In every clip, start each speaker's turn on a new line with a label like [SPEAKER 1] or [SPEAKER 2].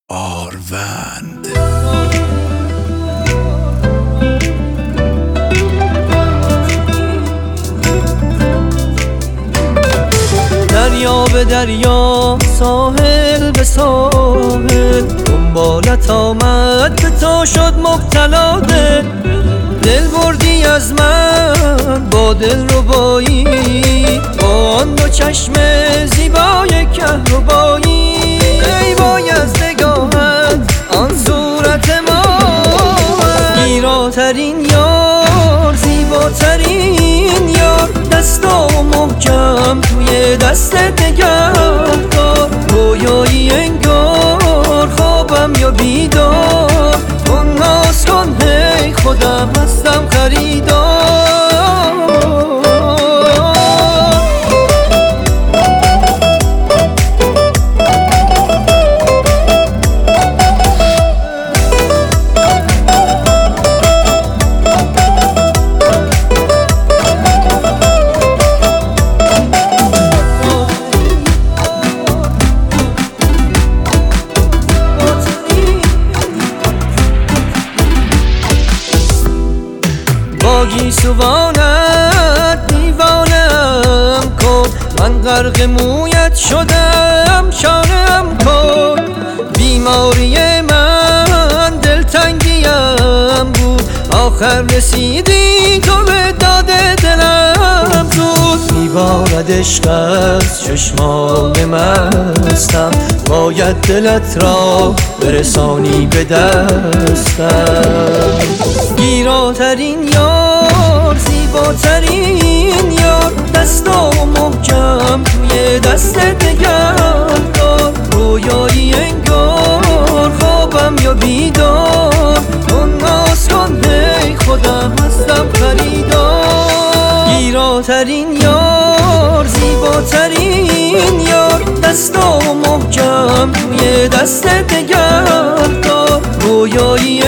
[SPEAKER 1] آروند.
[SPEAKER 2] دریا به دریا، ساحل به ساحل، دنبالت آمد به تو شد مبتلا دل بردی از من با دلربایی، با آن دو چشم زیبای کهربایی. ای وای از نگاهت آن صورت ماه، گیراترین یار، زیباترین یار، دستامو محکم توی دستت نگه دار. رویایی انگار خوابم یا بیدار، اون ناز کن هی خودم هستم خریدار. گیسوانت دیوانم کن، من غرق مویت شدم شانم کن. بیماری من دلتنگیم بود، آخر رسیدی تو به داد دلم زود. میبارد عشق از چشمان مستم، باید دلت را برسانی به دستم. گیراترین یار، زیباترین یار، دستامو محکم توی دستت نگه دار. رویایی انگار خوابم یا بیدار، اون ناز کن هی خودم هستم خریدار. گیراترین یار، زیباترین یار، دستامو محکم توی دستت نگه دار. رویایی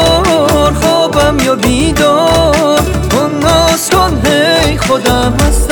[SPEAKER 2] انگار خوابم یا بیدار، اون ناز کن هی خودم هستم